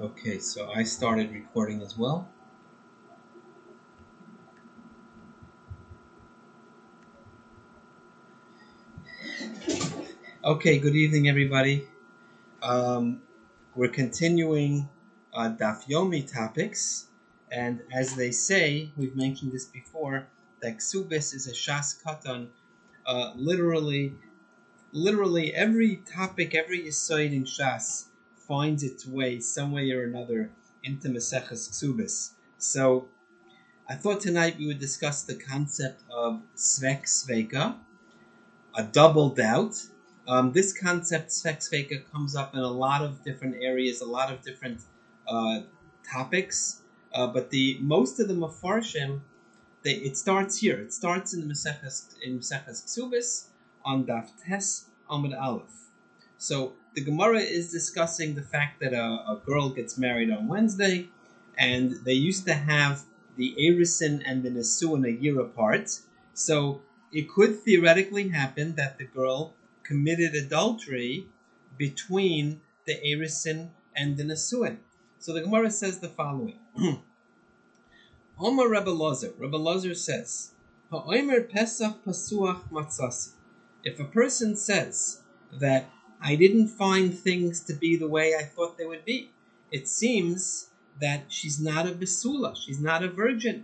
Okay, so I started recording as well. Okay, good evening, everybody. We're continuing Daf Yomi topics, and as they say, we've mentioned this before, that Ksubis is a Shas Katan. Literally every topic, every Yisoid in Shas finds its way, some way or another, into Maseches Ksubis. So I thought tonight we would discuss the concept of Svek Sveka, a double doubt. This concept, Svek Sveka, comes up in a lot of different areas, a lot of different uh, topics. But the most of the Mefarshim, it starts here. It starts in the Maseches Ksubis on Daf Tes Amud Aleph. So the Gemara is discussing the fact that a girl gets married on Wednesday, and they used to have the Erisin and the Nesuin a year apart. So it could theoretically happen that the girl committed adultery between the Erisin and the Nesuin. So the Gemara says the following. Omar Rebbe Lazar says, Ha'omer Pesach Pasuach Matzasi. If a person says that I didn't find things to be the way I thought they would be, it seems that she's not a Besula, she's not a virgin.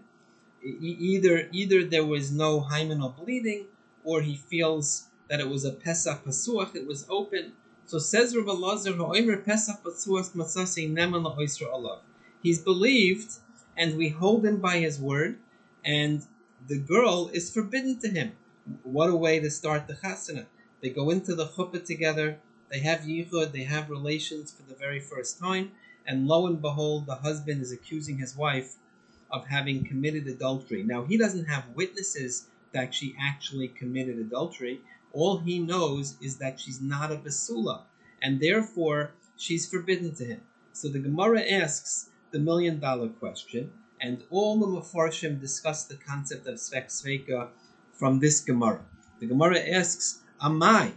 Either there was no hymenal bleeding, or he feels that it was a Pesach Pasuach, it was open. So says Rebbe Lazar, Ha'omer Pesach Pasuach Matzasi Neman La'oisra Alav. He's believed, and we hold him by his word, and the girl is forbidden to him. What a way to start the chasana. They go into the chuppah together, they have yichud, they have relations for the very first time, and lo and behold, the husband is accusing his wife of having committed adultery. Now, he doesn't have witnesses that she actually committed adultery. All he knows is that she's not a basula, and therefore she's forbidden to him. So the Gemara asks the $1 million question, and all the Mefarshim discuss the concept of Svek Sveka from this Gemara. The Gemara asks, Amai,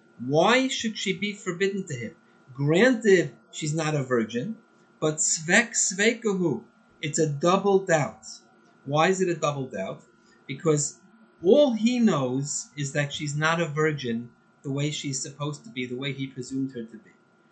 why should she be forbidden to him? Granted, she's not a virgin, but Svek Svekahu, it's a double doubt. Why is it a double doubt? Because all he knows is that she's not a virgin the way she's supposed to be, the way he presumed her to be.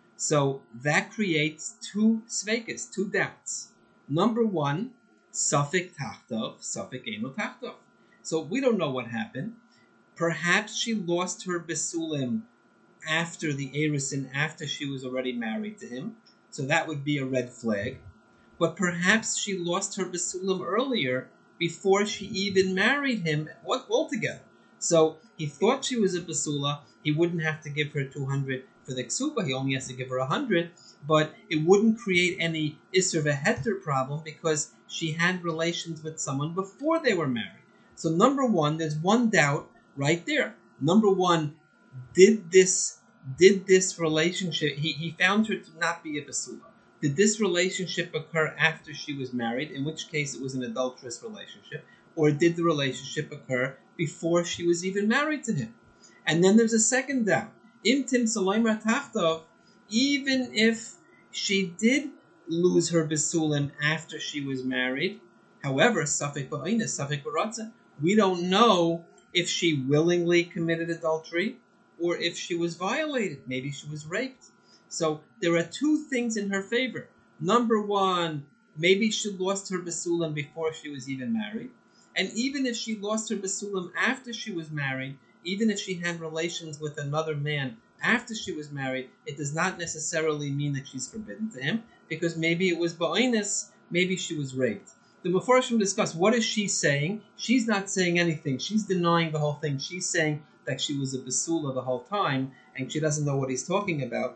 So that creates two svekas, two doubts. Number one, Safek Tachtov, Safek Eino Tachtov. So we don't know what happened. Perhaps she lost her Besulim after the Erisin, after she was already married to him. So that would be a red flag. But perhaps she lost her Besulim earlier, before she even married him altogether. So he thought she was a Besula. He wouldn't have to give her 200 for the Ksuba. He only has to give her 100. But it wouldn't create any Isser Veheter problem, because she had relations with someone before they were married. So number one, there's one doubt right there. Number one, did this relationship, he found her to not be a Besula. Did this relationship occur after she was married, in which case it was an adulterous relationship, or did the relationship occur before she was even married to him? And then there's a second doubt. Im Tim Saloimar Tachtov, even if she did lose her Besulim after she was married, however, Safek Ba'ina, Safek Baratzah, we don't know if she willingly committed adultery or if she was violated. Maybe she was raped. So there are two things in her favor. Number one, maybe she lost her Besulim before she was even married. And even if she lost her Besulim after she was married, even if she had relations with another man after she was married, it does not necessarily mean that she's forbidden to him, because maybe it was Ba'inus, maybe she was raped. The Mefarshim discuss, what is she saying? She's not saying anything. She's denying the whole thing. She's saying that she was a Besula the whole time, and she doesn't know what he's talking about.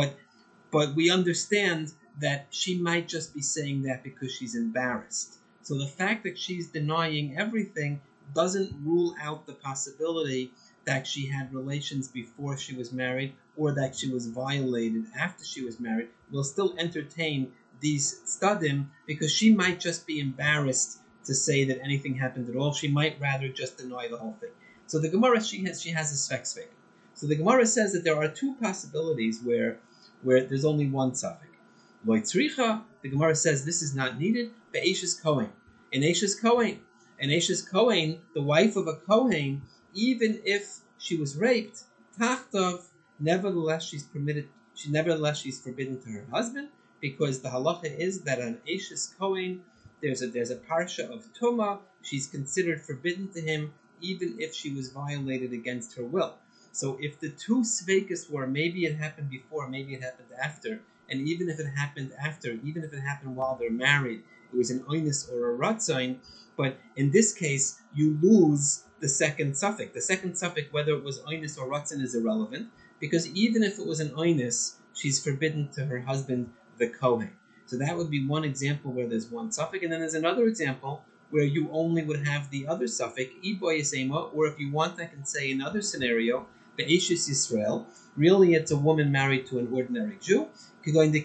But we understand that she might just be saying that because she's embarrassed. So the fact that she's denying everything doesn't rule out the possibility that she had relations before she was married, or that she was violated after she was married. We'll still entertain these stadim, because she might just be embarrassed to say that anything happened at all. She might rather just deny the whole thing. So the Gemara, she has a Svek Svek. So the Gemara says that there are two possibilities where there's only one suffix. Loitzricha, the Gemara says this is not needed. Be'eshes Kohen. In Eshes Kohen. In Eshes Kohen, the wife of a Kohen, even if she was raped, Tachtov, nevertheless she's forbidden to her husband, because the halacha is that on Eshes Kohen, there's a parsha of Tumah, she's considered forbidden to him, even if she was violated against her will. So if the two sveikas were, maybe it happened before, maybe it happened after, and even if it happened after, even if it happened while they're married, it was an oinus or a ratzain, but in this case, you lose the second suffix. The second suffix, whether it was oinus or ratzain, is irrelevant, because even if it was an oinus, she's forbidden to her husband, the Kohen. So that would be one example where there's one suffix, and then there's another example where you only would have the other suffix, iboyasema, or if you want, I can say another scenario, be'eshes Yisrael. Really, it's a woman married to an ordinary Jew. The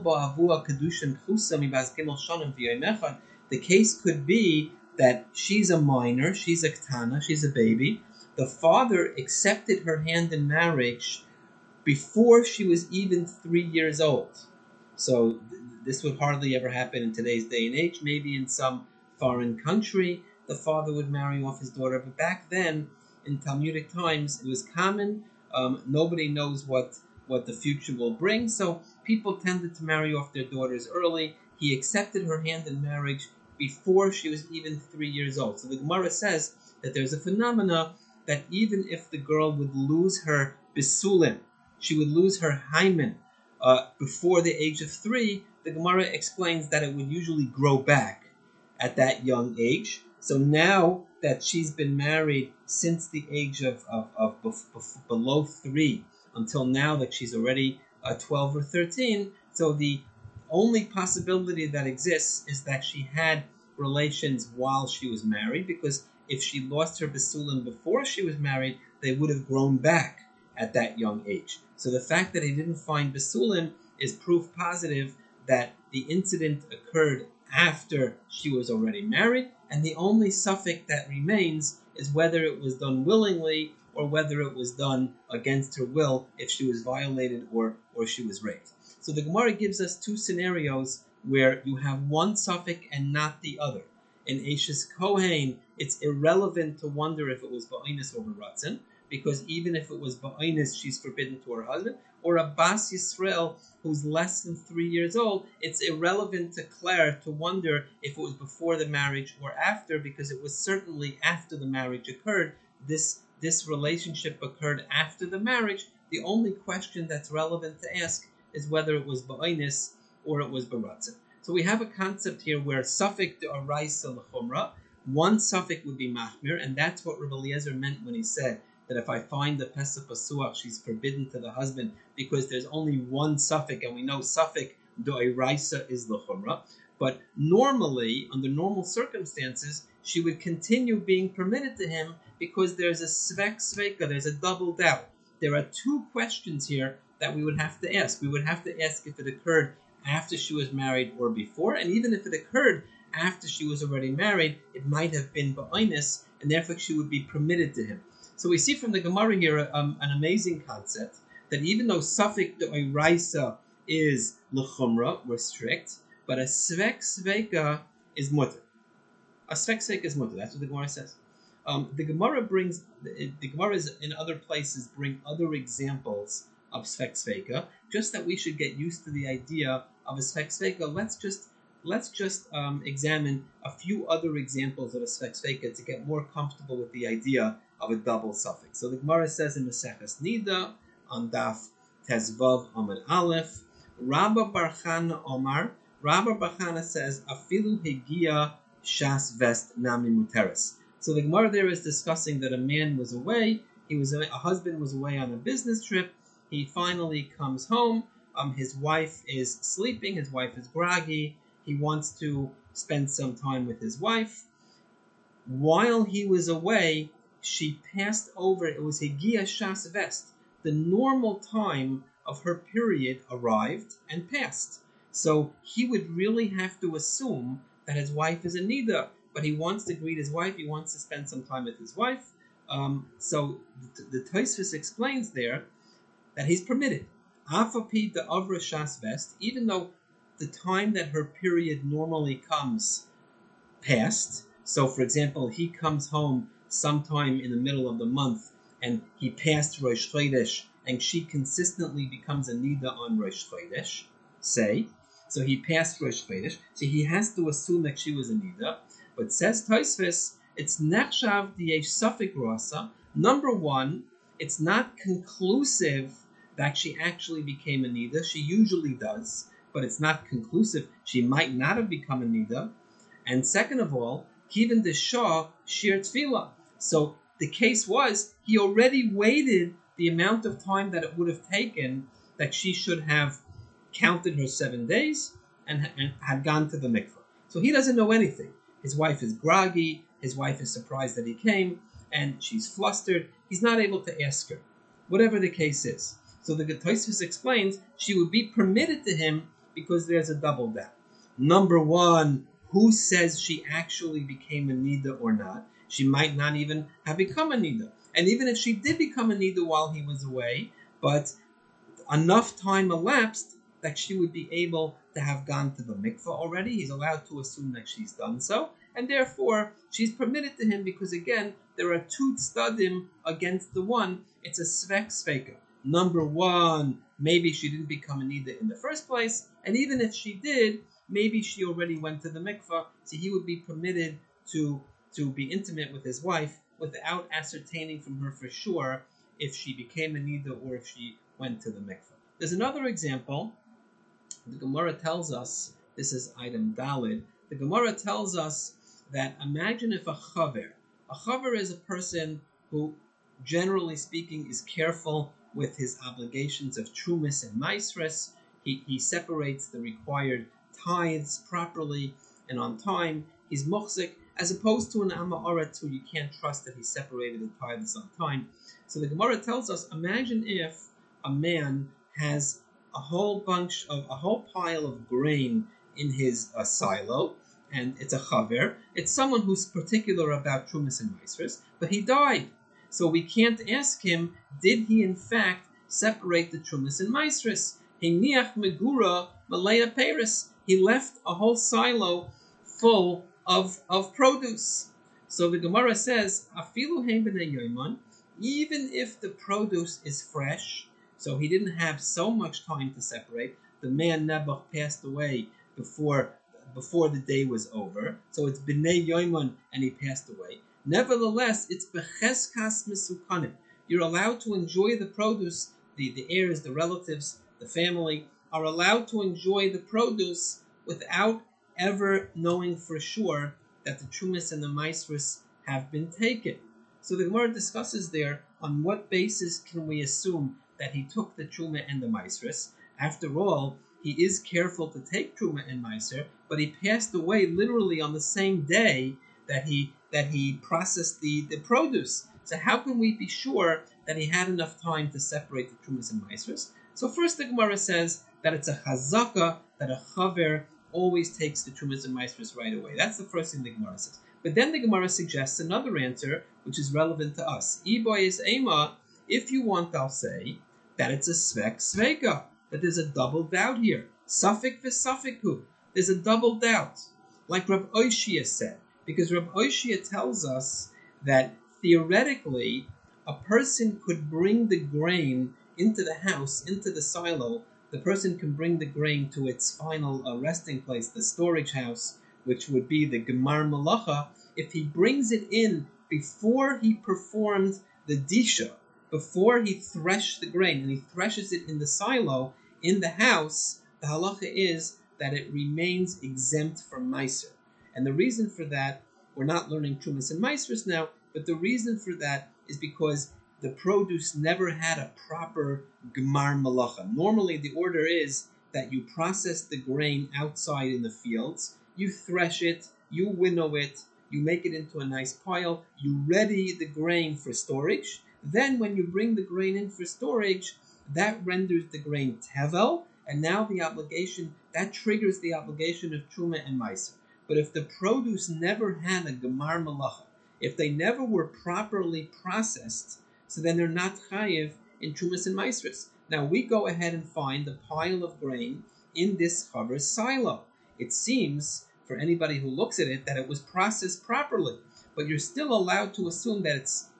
case could be that she's a minor, she's a ktana, she's a baby. The father accepted her hand in marriage before she was even 3 years old. So this would hardly ever happen in today's day and age. Maybe in some foreign country, the father would marry off his daughter. But back then, in Talmudic times, it was common. Nobody knows what the future will bring. So people tended to marry off their daughters early. He accepted her hand in marriage before she was even 3 years old. So the Gemara says that there's a phenomena that even if the girl would lose her bisulim, she would lose her hymen before the age of 3, the Gemara explains that it would usually grow back at that young age. So now that she's been married since the age of below 3 until now that she's already 12 or 13, so the only possibility that exists is that she had relations while she was married, because if she lost her basulim before she was married, they would have grown back at that young age. So the fact that he didn't find basulim is proof positive that the incident occurred after she was already married, and the only suffix that remains is whether it was done willingly or whether it was done against her will, if she was violated or she was raped. So the Gemara gives us two scenarios where you have one suffix and not the other. In Eshes Kohen, it's irrelevant to wonder if it was ba'inus or baratzin, because even if it was ba'inus, she's forbidden to her husband. Or a Bas Yisrael who's less than 3 years old, it's irrelevant to Claire to wonder if it was before the marriage or after, because it was certainly after the marriage occurred. This relationship occurred after the marriage. The only question that's relevant to ask is whether it was ba'inus or it was baratzin. So we have a concept here where suffix d'oraisa l'chumra, one suffix would be machmir, and that's what Rabbi Eliezer meant when he said that if I find the Pesach Pasuach, she's forbidden to the husband, because there's only one suffix, and we know suffix d'oraisa is l'chumra. But normally, under normal circumstances, she would continue being permitted to him because there's a svek sveka, there's a double doubt. There are two questions here that we would have to ask. We would have to ask if it occurred after she was married or before, and even if it occurred after she was already married, it might have been ba'inus, and therefore she would be permitted to him. So we see from the Gemara here an amazing concept, that even though suffix d'oraisa is l'chumra, we're strict, but a svek sveka is mutter. A svek sveka is mutter. That's what the Gemara says. The Gemara in other places bring other examples of svek sveka, just that we should get used to the idea of a svek sveka. Let's just examine a few other examples of a svek sveka to get more comfortable with the idea of a double suffix. So the Gemara says in Maseches Nida on Daf Tezvav Amud Aleph, Rabba Bar Chana Omar. Rabba Bar Chana says afilu hegia shas vest nami muteres. So the Gemara there is discussing that a man was away. A husband was away on a business trip. He finally comes home. His wife is sleeping. His wife is groggy. He wants to spend some time with his wife. While he was away, she passed over. It was Hegia Shas Vest. The normal time of her period arrived and passed. So he would really have to assume that his wife is a Nida, but he wants to greet his wife. He wants to spend some time with his wife. So the Tosfos explains there that he's permitted. Afapi the Avra Shas Vest, even though the time that her period normally comes passed. So, for example, he comes home sometime in the middle of the month and he passed Rosh Chodesh and she consistently becomes a Nida on Rosh Chodesh, say. So he passed Rosh Chodesh. So he has to assume that she was a Nida. But says Tosfos, it's Nechshav D'yesh Safek Rasa. Number one, it's not conclusive that she actually became a Nida. She usually does, but it's not conclusive. She might not have become a Nida. And second of all, Kivan the Shah Shir Tefillah. So the case was he already waited the amount of time that it would have taken that she should have counted her 7 days and had gone to the mikveh. So he doesn't know anything. His wife is groggy. His wife is surprised that he came, and she's flustered. He's not able to ask her, whatever the case is. So the Tosfos explains she would be permitted to him because there's a double doubt. Number one, who says she actually became a Nida or not? She might not even have become a Nida. And even if she did become a Nida while he was away, but enough time elapsed that she would be able to have gone to the mikveh already. He's allowed to assume that she's done so. And therefore, she's permitted to him because, again, there are two tzadim against the one. It's a svek sveka. Number one, maybe she didn't become a Nida in the first place. And even if she did, maybe she already went to the mikveh, so he would be permitted to be intimate with his wife without ascertaining from her for sure if she became a Nida or if she went to the mikveh. There's another example. The Gemara tells us, this is item Dalid, the Gemara tells us that imagine if a chaver is a person who, generally speaking, is careful with his obligations of trumas and maisres. He separates the required tithes properly and on time. He's muhzik, as opposed to an Amaretz who you can't trust that he separated the tithes on time. So the Gemara tells us, imagine if a man has a whole pile of grain in his silo, and it's a chaver. It's someone who's particular about trumas and maisres, but he died. So we can't ask him, did he in fact separate the trumas and maisres? Hiniach megura malaya peris. He left a whole silo full of produce. So the Gemara says, afilu hein b'nei yoman, even if the produce is fresh, so he didn't have so much time to separate. The man Nebuch passed away before the day was over, so it's b'nei yoman and he passed away. Nevertheless, it's becheskas mesukanim. You're allowed to enjoy the produce. The heirs, the relatives, the family are allowed to enjoy the produce without ever knowing for sure that the trumas and the maisres have been taken. So the Gemara discusses there on what basis can we assume that he took the truma and the maisres. After all, he is careful to take truma and maiser, but he passed away literally on the same day that he processed the produce. So how can we be sure that he had enough time to separate the trumas and maisres? So first the Gemara says that it's a chazaka that a chaver always takes the trumas and maisres right away. That's the first thing the Gemara says. But then the Gemara suggests another answer, which is relevant to us. Iboy is ema. If you want, I'll say that it's a svek sveka, that there's a double doubt here. Safek v'safeku. There's a double doubt, like Rav Oishia said, because Rav Oishia tells us that theoretically a person could bring the grain into the house, into the silo. The person can bring the grain to its final resting place, the storage house, which would be the Gemar Malacha, if he brings it in before he performed the disha, before he threshed the grain, and he threshes it in the silo, in the house, the halacha is that it remains exempt from meiser. And the reason for that, we're not learning trumas and meisers now, but the reason for that is because the produce never had a proper gemar malacha. Normally the order is that you process the grain outside in the fields, you thresh it, you winnow it, you make it into a nice pile, you ready the grain for storage. Then when you bring the grain in for storage, that renders the grain tevel, and now that triggers the obligation of truma and meiser. But if the produce never had a gemar malacha, if they never were properly processed, so then they're not chayiv in trumas and maisers. Now we go ahead and find the pile of grain in this chaver's silo. It seems, for anybody who looks at it, that it was processed properly, but you're still allowed to assume that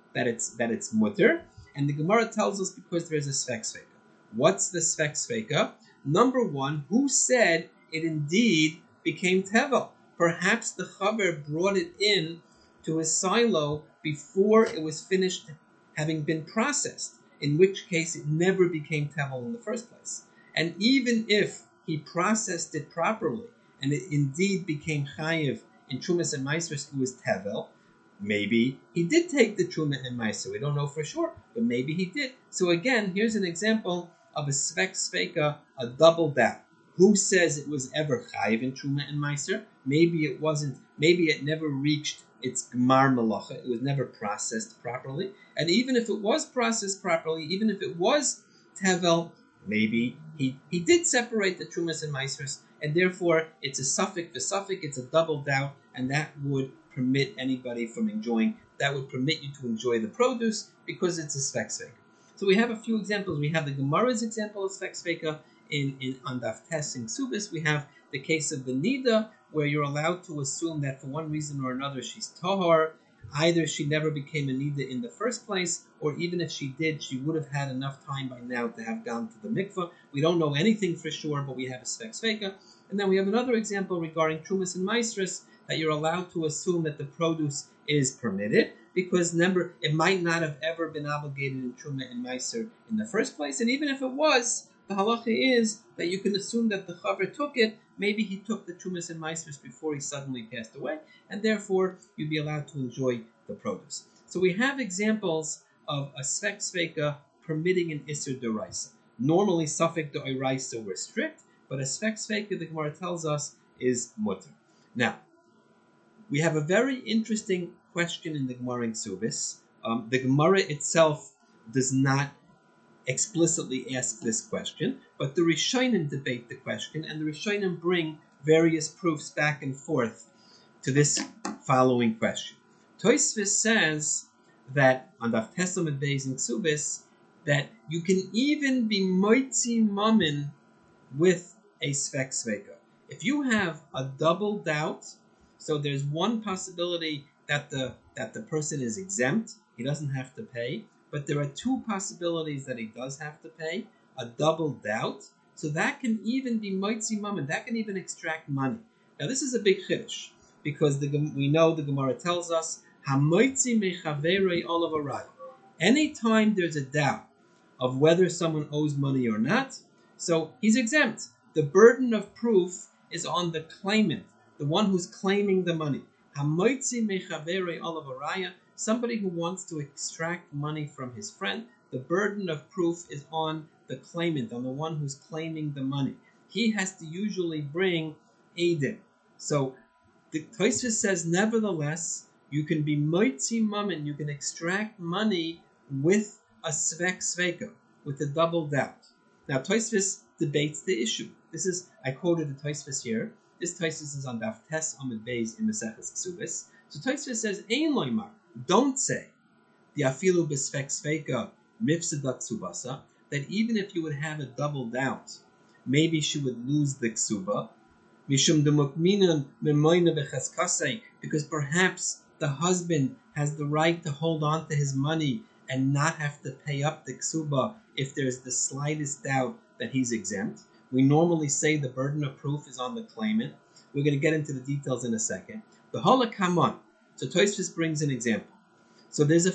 it's mutter. And the Gemara tells us because there's a svek sveka. What's the svek sveka? Number one, who said it indeed became tevel? Perhaps the chaver brought it in to his silo before it was finished having been processed, in which case it never became tevel in the first place. And even if he processed it properly and it indeed became chayiv in Trumas and Maasros, it was tevel, maybe he did take the Truma and Meiser. We don't know for sure, but maybe he did. So again, here's an example of a svek sveka, a double doubt. Who says it was ever chayiv in Truma and Meiser? Maybe it wasn't. Maybe it never reached its gemar malacha. It was never processed properly. And even if it was processed properly, even if it was tevel, maybe he did separate the Trumas and Meisers, and therefore it's a suffix v'suffix, it's a double doubt, and that would permit anybody from enjoying, that would permit you to enjoy the produce because it's a svek sveka. So we have a few examples. We have the Gemara's example of svek sveka on Daf Tes in Ksubis. We have the case of the Nida, where you're allowed to assume that for one reason or another she's tahar. Either she never became a Nida in the first place, or even if she did, she would have had enough time by now to have gone to the mikveh. We don't know anything for sure, but we have a svek sveka. And then we have another example regarding Trumas and Maasros, that you're allowed to assume that the produce is permitted, because remember, it might not have ever been obligated in Truma and Meiser in the first place, and even if it was, the halacha is that you can assume that the chaver took it. Maybe he took the Trumas and Meisers before he suddenly passed away, and therefore you'd be allowed to enjoy the produce. So we have examples of a svek sveka permitting an iser deraisa. Normally, suffix d'oraisa were strict, but a svek sveka, the Gemara tells us, is mutter. Now, we have a very interesting question in the Gemara in Ksubis. The Gemara itself does not explicitly ask this question, but the Rishonim debate the question, and the Rishonim bring various proofs back and forth to this following question. Tosfos says that on Daf Tesam Beis in Ksubis that you can even be moitzi mamin with a svek sveka. If you have a double doubt, so there's one possibility that the person is exempt, he doesn't have to pay, but there are two possibilities that he does have to pay, a double doubt, so that can even be moitzi mammon, that can even extract money. Now this is a big chiddush, because we know the Gemara tells us, ha-moitzi mechaverei olav arai. Anytime there's a doubt of whether someone owes money or not, so he's exempt. The burden of proof is on the claimant, the one who's claiming the money. Ha-moitzi mechaverei olav araya. Somebody who wants to extract money from his friend, the burden of proof is on the claimant, on the one who's claiming the money. He has to usually bring eidim. So the Tosfos says, nevertheless, you can be moitzi mammon, you can extract money with a svek sveka, with a double doubt. Now Tosfos debates the issue. I quoted the Tosfos here. This Tosfos is on Daf Tes Amud Beis in Maseches Ksubis. So Tosfos says, ein loymar, don't say, the afilu b'svek sveka mifsada ksubasa, that even if you would have a double doubt, maybe she would lose the ksuba, mishum demukminan memoina b'chaskasei, because perhaps the husband has the right to hold on to his money and not have to pay up the ksuba if there's the slightest doubt that he's exempt. We normally say the burden of proof is on the claimant. We're going to get into the details in a second. The halakamon. So Tosfos brings an example. So there's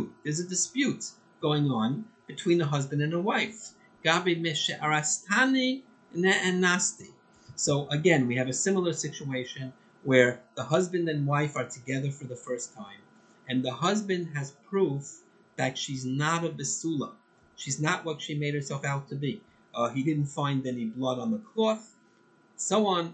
a dispute going on between a husband and a wife. Gabi mishe arastani and nasti. So again, we have a similar situation where the husband and wife are together for the first time, and the husband has proof that she's not a besula. She's not what she made herself out to be. He didn't find any blood on the cloth, so on.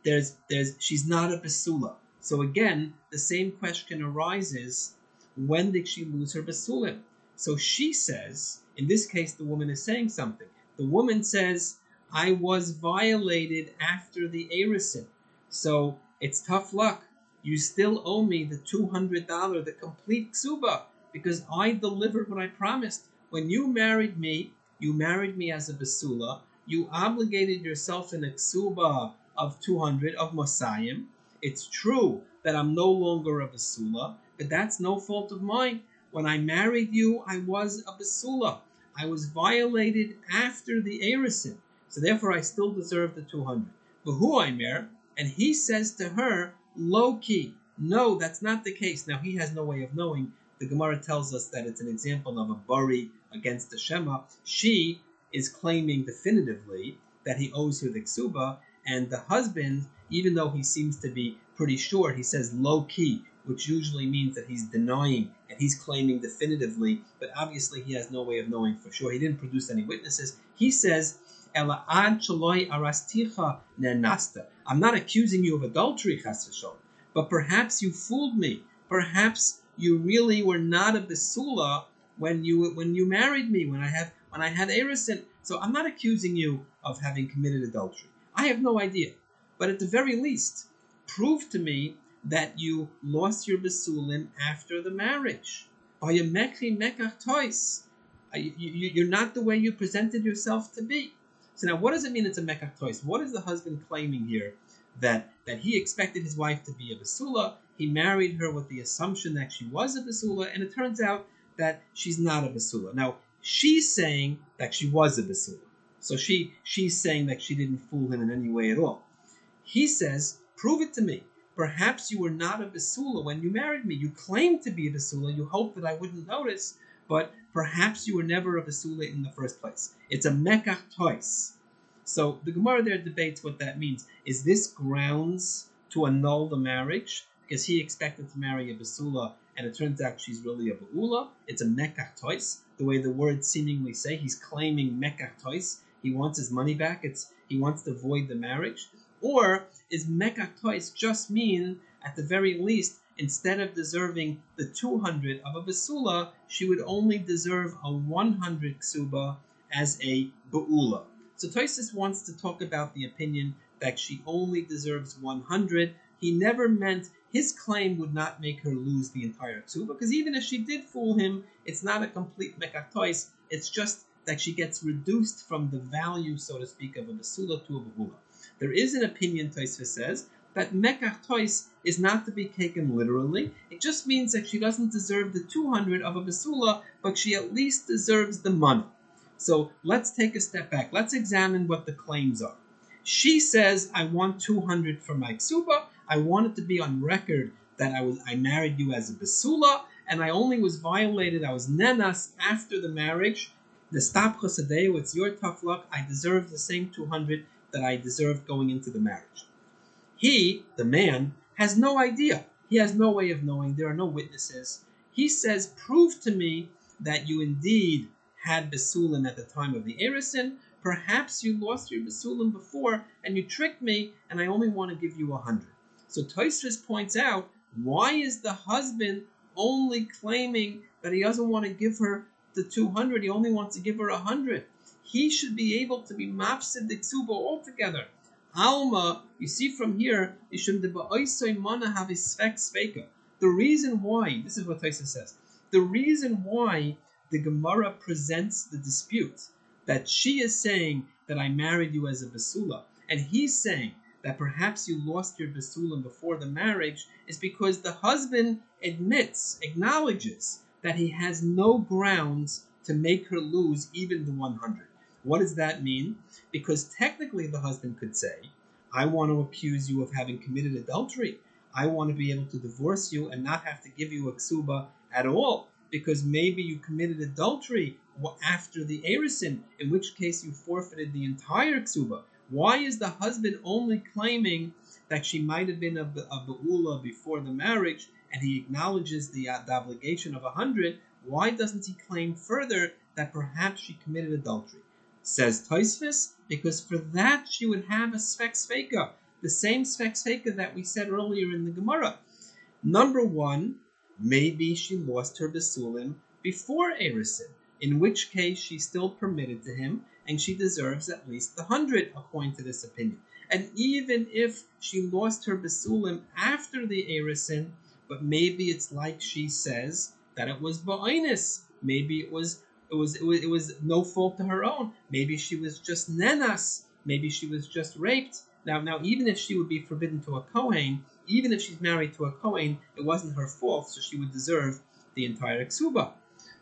She's not a besula. So again, the same question arises, when did she lose her basulim? So she says, in this case the woman is saying something. The woman says, I was violated after the erisin, so it's tough luck. You still owe me the $200, the complete ksuba, because I delivered what I promised. When you married me as a basula. you obligated yourself in a ksuba of 200 of Mosayim. It's true that I'm no longer a basula, but that's no fault of mine. When I married you, I was a basula. I was violated after the Erisin, so therefore I still deserve the 200. V'hu Aimer, and he says to her, Loki, no, that's not the case. Now he has no way of knowing. The Gemara tells us that it's an example of a bari against the Shema. She is claiming definitively that he owes her the ksuba, and the husband, even though he seems to be pretty sure, he says low key, which usually means that he's denying and he's claiming definitively, but obviously he has no way of knowing for sure. He didn't produce any witnesses. He says, Ela ad shaloi arasticha nenasta. I'm not accusing you of adultery, chas v'sholom, but perhaps you fooled me. Perhaps you really were not a besula when you married me, when I had Erisin. So I'm not accusing you of having committed adultery. I have no idea. But at the very least, prove to me that you lost your besulim after the marriage. You're not the way you presented yourself to be. So now what does it mean it's a mekach tois? What is the husband claiming here? That he expected his wife to be a basula. He married her with the assumption that she was a basula, and it turns out that she's not a basula. Now, she's saying that she was a basula. So she's saying that she didn't fool him in any way at all. He says, prove it to me. Perhaps you were not a basula when you married me. You claimed to be a basula. You hoped that I wouldn't notice, but perhaps you were never a basula in the first place. It's a mekach tois. So the Gemara there debates what that means. Is this grounds to annul the marriage? Because he expected to marry a basula, and it turns out she's really a ba'ula. It's a mekach tois. The way the words seemingly say, he's claiming mekach tois. He wants his money back. He wants to void the marriage. Or is mekach tois just mean, at the very least, instead of deserving the 200 of a basula, she would only deserve a 100 ksuba as a ba'ula. So Tosfos wants to talk about the opinion that she only deserves 100. He never meant his claim would not make her lose the entire ksuba, because even if she did fool him, it's not a complete mekach tois. It's just that she gets reduced from the value, so to speak, of a basula to a ba'ula. There is an opinion, Tosfos says, that mekach tois is not to be taken literally. It just means that she doesn't deserve the 200 of a basula, but she at least deserves the mana. So let's take a step back. Let's examine what the claims are. She says, I want 200 for my ksuba. I want it to be on record that I married you as a basula, and I only was violated, I was nenas after the marriage. The stap chosadeu, it's your tough luck. I deserve the same 200 that I deserved going into the marriage. He, the man, has no idea. He has no way of knowing. There are no witnesses. He says, prove to me that you indeed had besulim at the time of the Erisin. Perhaps you lost your besulim before and you tricked me, and I only want to give you 100. So Tosfos points out, why is the husband only claiming that he doesn't want to give her the 200, he only wants to give her 100? He should be able to be mafsid the ksuba altogether. Alma, you see from here, the reason why, this is what Tosfos says, the reason why the Gemara presents the dispute, that she is saying that I married you as a basula, and he's saying that perhaps you lost your basulim before the marriage, is because the husband acknowledges that he has no grounds to make her lose even the 100. What does that mean? Because technically the husband could say, I want to accuse you of having committed adultery. I want to be able to divorce you and not have to give you a ksuba at all, because maybe you committed adultery after the Erisin, in which case you forfeited the entire ksuba. Why is the husband only claiming that she might have been a ba'ula before the marriage, and he acknowledges the obligation of 100? Why doesn't he claim further that perhaps she committed adultery? Says Tosfos, because for that she would have a sfek sveika, the same sfek sveika that we said earlier in the Gemara. Number one, maybe she lost her besulim before Erisin, in which case she's still permitted to him, and she deserves at least the 100 according to this opinion. And even if she lost her besulim after the Erisin, but maybe it's like she says that it was ba'inus, maybe it was It was no fault to her own. Maybe she was just nenas. Maybe she was just raped. Now, even if she would be forbidden to a Kohen, even if she's married to a Kohen, it wasn't her fault, so she would deserve the entire ksuba.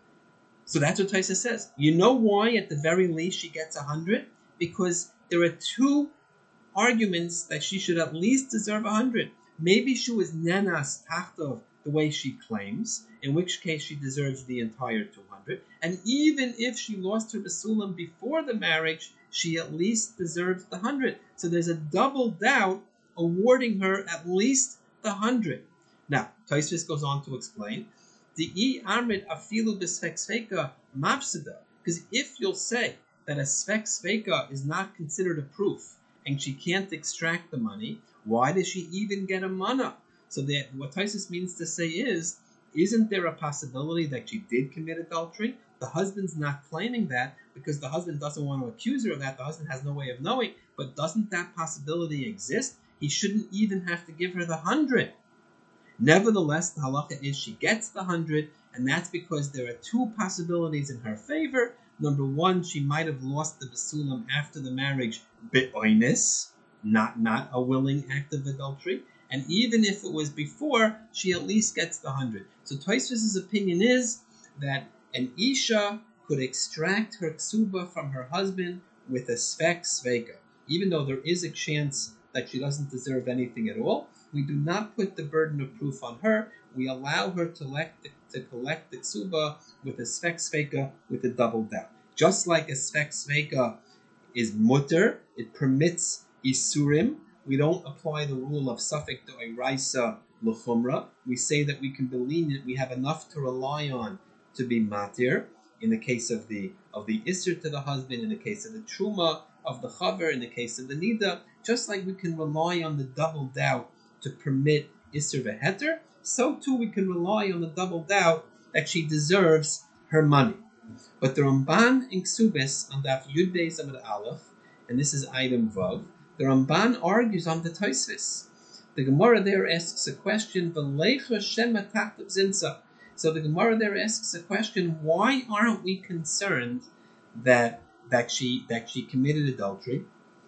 So that's what Taisa says. You know why, at the very least, she gets 100? Because there are two arguments that she should at least deserve 100. Maybe she was nenas tachtov the way she claims, in which case she deserves the entire 200. And even if she lost her basulam before the marriage, she at least deserves the 100. So there's a double doubt awarding her at least the 100. Now, Tosfos goes on to explain the e amrit afilu b'sfek mafsida, because if you'll say that a sfek is not considered a proof and she can't extract the money, why does she even get a mana? So that what Tosfos means to say is, isn't there a possibility that she did commit adultery? The husband's not claiming that because the husband doesn't want to accuse her of that. The husband has no way of knowing. But doesn't that possibility exist? He shouldn't even have to give her the 100. Nevertheless, the halacha is she gets the 100, and that's because there are two possibilities in her favor. Number one, she might have lost the basulam after the marriage be'oines, not a willing act of adultery. And even if it was before, she at least gets the 100. So Tosfos' opinion is that an isha could extract her ksuba from her husband with a sfek sveka. Even though there is a chance that she doesn't deserve anything at all, we do not put the burden of proof on her. We allow her to collect the ksuba with a sfek sveka with a double doubt. Just like a sfek sveka is mutter, it permits isurim. We don't apply the rule of safek d'oraisa l'chumra. We say that we can be lenient. We have enough to rely on to be matir. In the case of the isser to the husband, in the case of the truma of the chaver, in the case of the nida, just like we can rely on the double doubt to permit isser v'heter, so too we can rely on the double doubt that she deserves her money. But the Ramban in Ksubis on Daf Yud Beis Amud Aleph, and this is item Vav, the Ramban argues on the Tosfos. The Gemara there asks a question, V'leicha shema tachtav zinsa. So the Gemara there asks a question, why aren't we concerned that she committed adultery?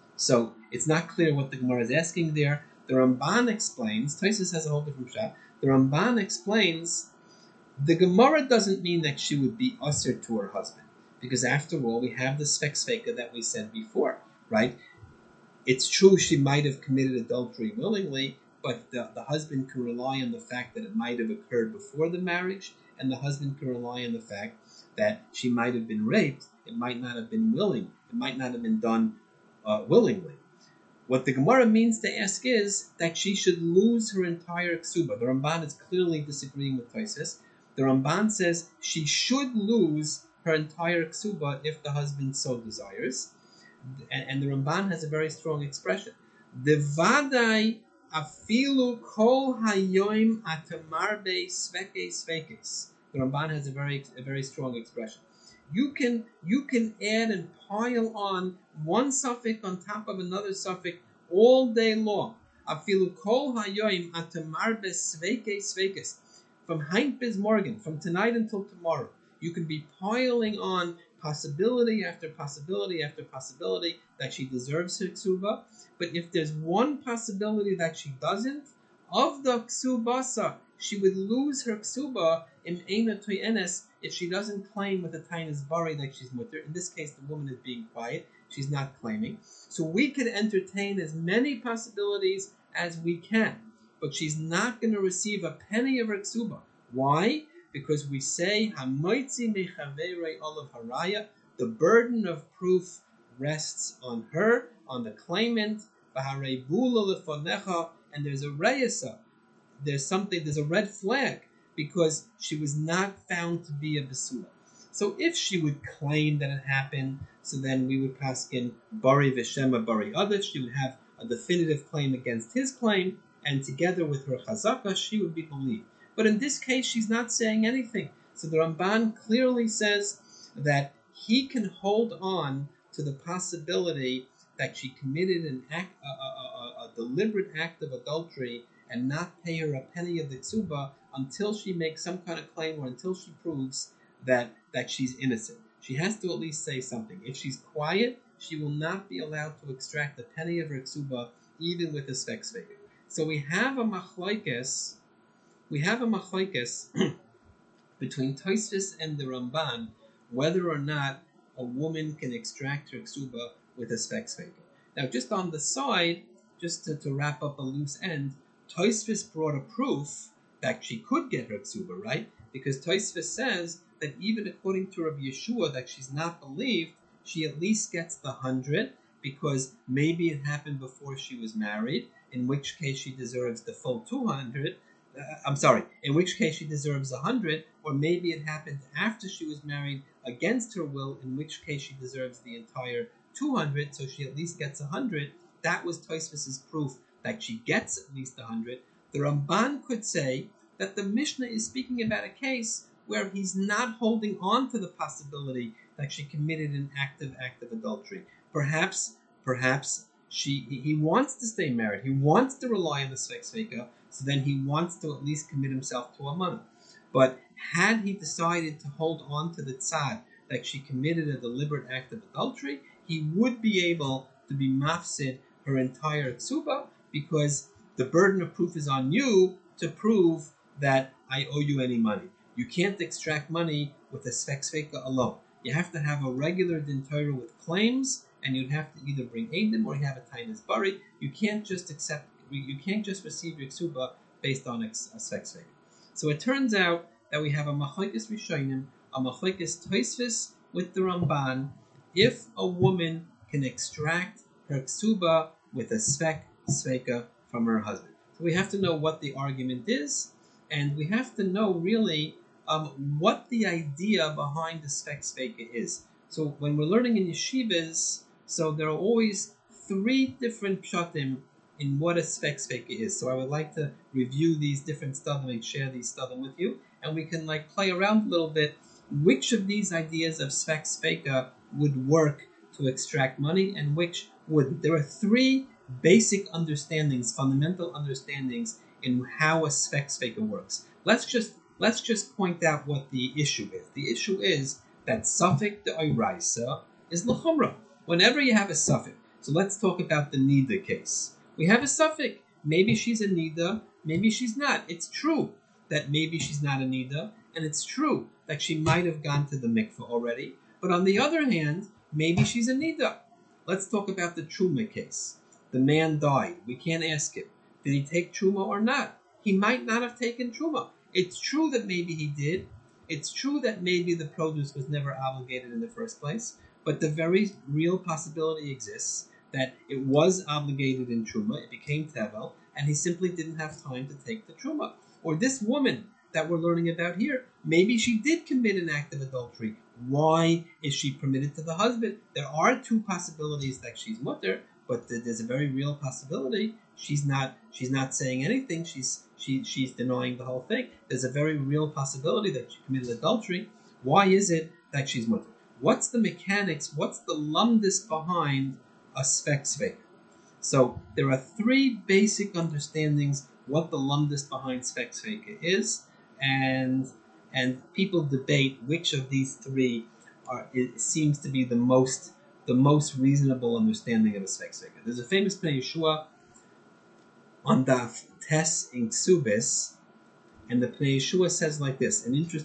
So it's not clear what the Gemara is asking there. The Ramban explains, Tosfos has a whole different shot. The Ramban explains the Gemara doesn't mean that she would be usher to her husband, because after all, we have the sfek sveka that we said before, right? It's true she might have committed adultery willingly, but the husband can rely on the fact that it might have occurred before the marriage, and the husband can rely on the fact that she might have been raped. It might not have been willing. It might not have been done willingly. What the Gemara means to ask is that she should lose her entire ksuba. The Ramban is clearly disagreeing with Tosfos. The Ramban says she should lose her entire ksuba if the husband so desires. And the Ramban has a very strong expression. The vadai afilu kol hayoim atamarbe svekes. The Ramban has a very strong expression. You can add and pile on one suffix on top of another suffix all day long. Afilu kol hayoim atamarbe svekes. From Heint bis Morgen, from tonight until tomorrow, you can be piling on possibility after possibility after possibility that she deserves her ksuba. But if there's one possibility that she doesn't, of the ksubasa, she would lose her ksuba in eina toyenes if she doesn't claim with the tainas bari that she's mutter. In this case, the woman is being quiet; she's not claiming. So we could entertain as many possibilities as we can, but she's not going to receive a penny of her ksuba. Why? Because we say hamoitzi mechaverei olav haraya. The burden of proof rests on her, on the claimant. V'harei bula lefonecha, and there's a reyesa. There's a red flag because she was not found to be a besula. So if she would claim that it happened, so then we would pass in bari v'shema bari others. She would have a definitive claim against his claim, and together with her chazaka, she would be believed. But in this case, she's not saying anything. So the Ramban clearly says that he can hold on to the possibility that she committed a deliberate act of adultery and not pay her a penny of the ksuba until she makes some kind of claim or until she proves that she's innocent. She has to at least say something. If she's quiet, she will not be allowed to extract a penny of her ksuba, even with a svek sveka. So we have a machlokes between Tosfos and the Ramban, whether or not a woman can extract her ksuba with a svek sveka. Now, just on the side, just to wrap up a loose end, Tosfos brought a proof that she could get her ksuba, right? Because Tosfos says that even according to Rabbi Yeshua, that she's not believed, she at least gets the 100, because maybe it happened before she was married, in which case she deserves the full 200. In which case she deserves 100, or maybe it happened after she was married against her will, in which case she deserves the entire 200, so she at least gets 100. That was Tosfos' proof that she gets at least 100. The Ramban could say that the Mishnah is speaking about a case where he's not holding on to the possibility that she committed an active act of adultery. Perhaps he wants to stay married. He wants to rely on the svek sveka, so then he wants to at least commit himself to a mana. But had he decided to hold on to the tzad that she committed a deliberate act of adultery, he would be able to be mafsid her entire ksuba, because the burden of proof is on you to prove that I owe you any money. You can't extract money with a svek sveka alone. You have to have a regular din Torah with claims, and you'd have to either bring Eidim or you have a tainas bari. You can't just receive your ksuba based on a svek sveka. So it turns out that we have a machlokes rishonim, a machlokes Tosfos with the Ramban, if a woman can extract her ksuba with a svek sveka from her husband. So we have to know what the argument is, and we have to know really what the idea behind the svek sveka is. So when we're learning in yeshivas, so there are always 3 different pshatim in what a svek sveka is. So I would like to review these different stadim and share these stadim with you, and we can play around a little bit which of these ideas of svek sveka would work to extract money and which wouldn't. There are 3 basic understandings, fundamental understandings in how a svek sveka works. Let's just point out what the issue is. The issue is that suffix de'oraisa is l'chumra. Whenever you have a suffix, so let's talk about the nida case. We have a suffix. Maybe she's a nida, maybe she's not. It's true that maybe she's not a nida, and it's true that she might have gone to the mikveh already. But on the other hand, maybe she's a nida. Let's talk about the truma case. The man died. We can't ask him, did he take truma or not? He might not have taken truma. It's true that maybe he did. It's true that maybe the produce was never obligated in the first place. But the very real possibility exists that it was obligated in truma, it became tevel, and he simply didn't have time to take the truma. Or this woman that we're learning about here, maybe she did commit an act of adultery. Why is she permitted to the husband? There are 2 possibilities that she's mutter, but there's a very real possibility she's not saying anything. She's denying the whole thing. There's a very real possibility that she committed adultery. Why is it that she's mutter? What's the mechanics? What's the lumdis behind a svek sveka? So there are 3 basic understandings what the lumdis behind svek sveka is, and people debate which of these 3 seems to be the most reasonable understanding of a svek sveka. There's a famous Pnei Yeshua on Daf Tes in Ksubis, and the Pnei Yeshua says like this.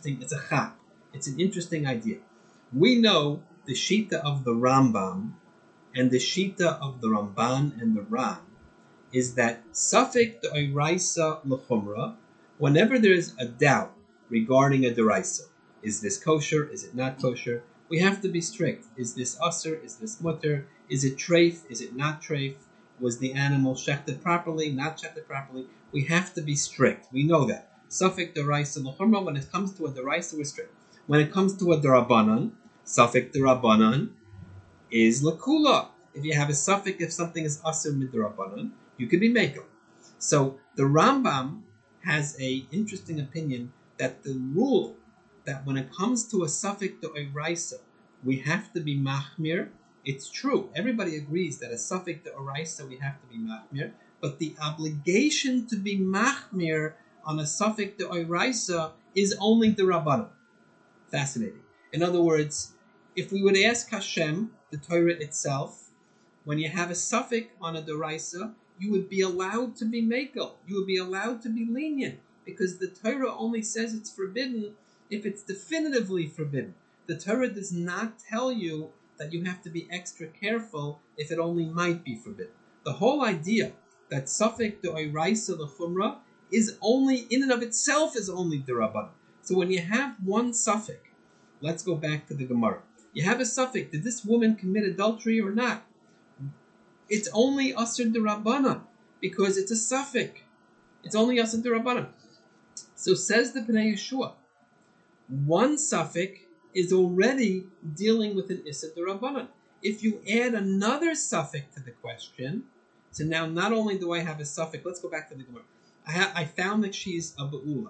It's an interesting idea. We know the Shita of the Rambam and the Shita of the Ramban and the Ram is that suffix de'oraisa l'chumra, whenever there is a doubt regarding a deraisa, is this kosher, is it not kosher, we have to be strict. Is this usher, is this mutter, is it treif, is it not treif, was the animal shechted properly, not shechted properly? We have to be strict. We know that. Suffix de'oraisa l'chumra, when it comes to a deraisa, we're strict. When it comes to a derabanan, suffix derabanan is lakula. If you have a suffix, if something is asur midrabanan, you could be mekel. So the Rambam has a interesting opinion that the rule that when it comes to a suffix de'oraisa, we have to be machmir. It's true. Everybody agrees that a suffix de'oraisa we have to be machmir, but the obligation to be machmir on a suffix de'oraisa is only the rabbanon. Fascinating. In other words, if we would ask Hashem, the Torah itself, when you have a suffix on a deraisa, you would be allowed to be makel. You would be allowed to be lenient, because the Torah only says it's forbidden if it's definitively forbidden. The Torah does not tell you that you have to be extra careful if it only might be forbidden. The whole idea that suffix d'oraisa l'chumra is only, in and of itself, is only d'rabbanan. So when you have one suffix, let's go back to the Gemara. You have a suffix, did this woman commit adultery or not? It's only asr d'rabbanan, because it's a suffix. It's only asr d'rabbanan. So says the Pnei Yeshua, one suffix is already dealing with an Issa d'Rabbanan. If you add another suffix to the question, so now not only do I have a suffix, let's go back to the Gemara. I found that she's a Ba'ula.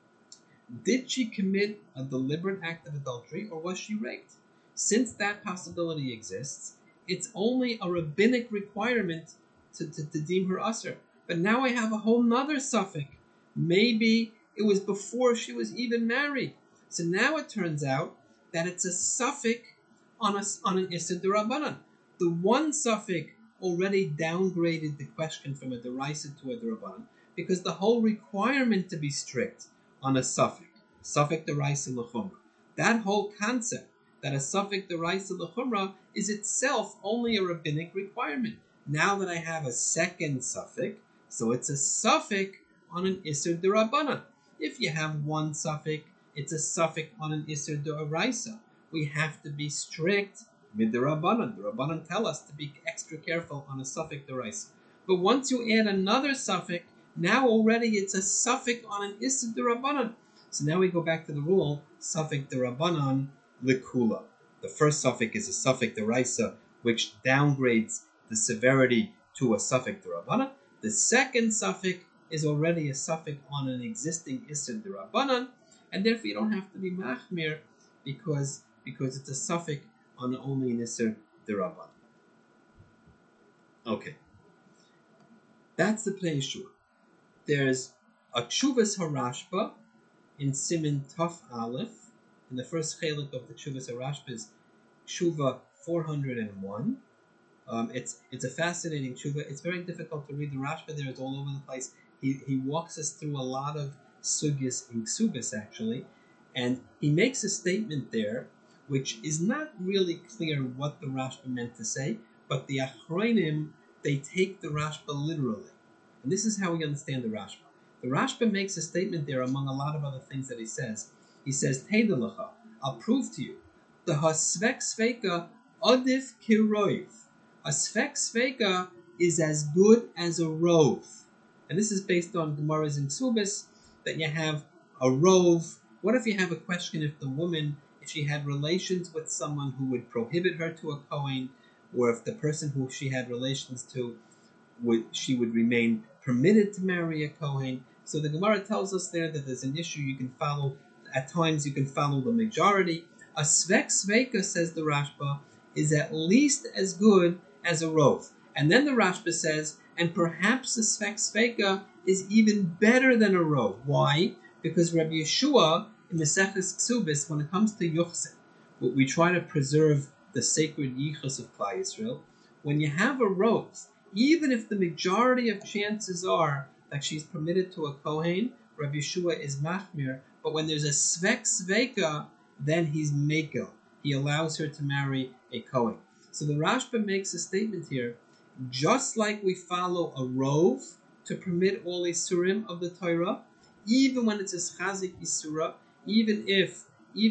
Did she commit a deliberate act of adultery, or was she raped? Since that possibility exists, it's only a rabbinic requirement to deem her usher. But now I have a whole nother suffix. Maybe it was before she was even married. So now it turns out that it's a suffix on an Issa d'Rabbanan. The one suffix already downgraded the question from a deraisa to a d'Rabbanan, because the whole requirement to be strict on a suffix d'Oraisa l'chumra, that whole concept that a suffix d'Oraisa l'chumra is itself only a rabbinic requirement. Now that I have a second suffix, so it's a suffix on an Isser d'Rabbanan. If you have one suffix, it's a suffix on an Isser d'Oraisa. We have to be strict with the Rabbanan. The Rabbanan tell us to be extra careful on a suffix d'Oraisa. But once you add another suffix, now already it's a suffix on an Isser d'Rabbanan. So now we go back to the rule, suffix d'Rabbanan l'kula. The first suffix is a suffix d'Oraisa, which downgrades the severity to a suffix d'Rabbanan. The second suffix is already a suffix on an existing Isser d'Rabbanan, and therefore you don't have to be machmir because it's a suffix on only an Isser d'Rabbanan. Okay. That's the Pnei Yeshua. There's a Tshuvas Harashba in Siman Taf Aleph. In the first chelik of the Tshuvas Harashba is Tshuva 401. It's a fascinating tshuva. It's very difficult to read. The Rashba there is all over the place. He walks us through a lot of sugyas in Ksubis, actually, and he makes a statement there which is not really clear what the Rashba meant to say, but the Achronim, they take the Rashba literally. And this is how we understand the Rashba. The Rashba makes a statement there among a lot of other things that he says. He says, Teidalacha, I'll prove to you, the Hasvek Sveika Odif Kiroiv. A Svek Sveika is as good as a rove. And this is based on Gemara's in Ksubis, that you have a rove. What if you have a question if the woman, if she had relations with someone who would prohibit her to a Kohen, or if the person who she had relations to, she would remain permitted to marry a Kohen. So the Gemara tells us there that there's an issue you can follow. At times you can follow the majority. A Svek Sveika, says the Rashba, is at least as good as a rove. And then the Rashba says, and perhaps the Svek Sveika is even better than a rove. Why? Because Rabbi Yeshua in Maseches Ksubis, when it comes to Yuchsin, we try to preserve the sacred Yichus of Klal Yisrael. When you have a rove, even if the majority of chances are that she's permitted to a Kohen, Rabbi Yeshua is machmir. But when there's a Svek Sveika, then he's mekel. He allows her to marry a Kohen. So the Rashba makes a statement here, just like we follow a rove to permit all Isurim of the Torah, even when it's a Chazik Isura, even if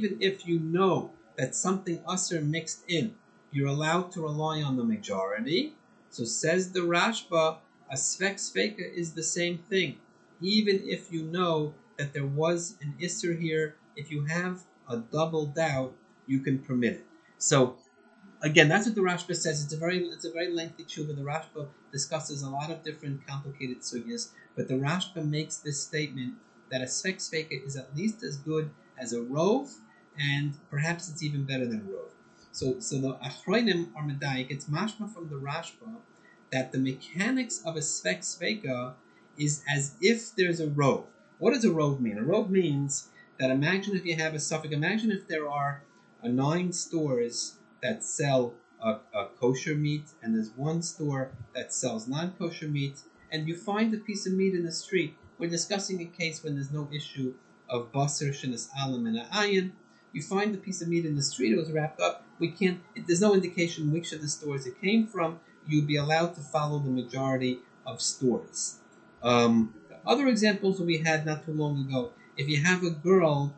you know that something Asur mixed in, you're allowed to rely on the majority. So says the Rashba, a Svek Sveika is the same thing. Even if you know that there was an Isur here, if you have a double doubt, you can permit it. So again, that's what the Rashba says. It's a very lengthy tshuva. The Rashba discusses a lot of different complicated sugyas, but the Rashba makes this statement that a Svek Sveika is at least as good as a rove, and perhaps it's even better than a rove. So the Achronim are medayik. It's mashma from the Rashba that the mechanics of a Svek Sveika is as if there's a rove. What does a rove mean? A rove means that imagine if you have a suffix. Imagine if there are 9 stores that sell a kosher meat, and there's 1 store that sells non-kosher meat, and you find a piece of meat in the street. We're discussing a case when there's no issue of basar shenis alim and ayin. You find the piece of meat in the street, it was wrapped up. There's no indication which of the stores it came from. You'd be allowed to follow the majority of stores. Other examples that we had not too long ago, if you have a girl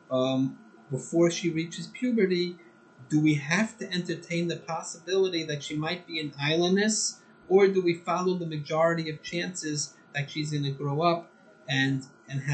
before she reaches puberty, do we have to entertain the possibility that she might be an islandess, or do we follow the majority of chances that she's going to grow up and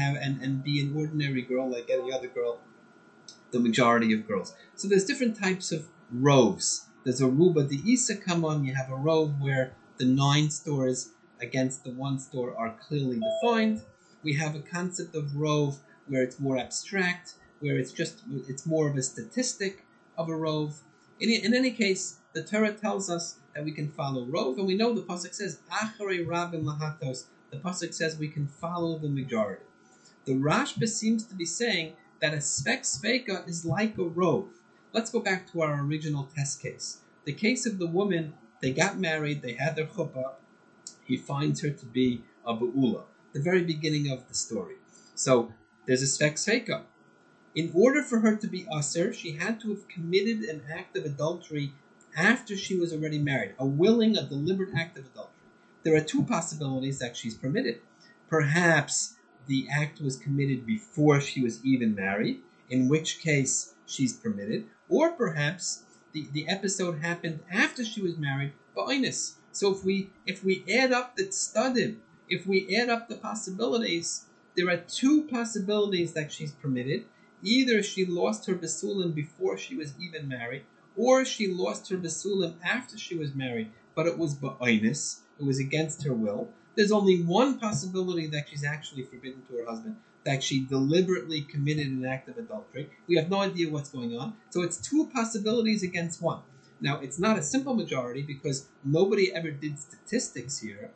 be an ordinary girl like any other girl, the majority of girls? So there's different types of roves. There's a ruba de isa kamon. You have a rove where the 9 stores against the 1 store are clearly defined. We have a concept of rove where it's more abstract, where it's more of a statistic of a rove. In any case, the Torah tells us that we can follow rove, and we know the pasuk says acharei rabim lahatos. The pasuk says we can follow the majority. The Rashba seems to be saying that a spek sveka is like a rove. Let's go back to our original test case. The case of the woman, they got married, they had their chuppah, he finds her to be a be'ula, the very beginning of the story. So there's a spek sveka. In order for her to be aser, she had to have committed an act of adultery after she was already married, a deliberate act of adultery. There are 2 possibilities that she's permitted. Perhaps the act was committed before she was even married, in which case she's permitted, or perhaps the episode happened after she was married, ba'inus. So if we add up the tzadim, if we add up the possibilities, there are 2 possibilities that she's permitted. Either she lost her besulim before she was even married, or she lost her besulim after she was married, but it was ba'inus, it was against her will. There's only 1 possibility that she's actually forbidden to her husband, that she deliberately committed an act of adultery. We have no idea what's going on. So it's 2 possibilities against 1. Now, it's not a simple majority because nobody ever did statistics here.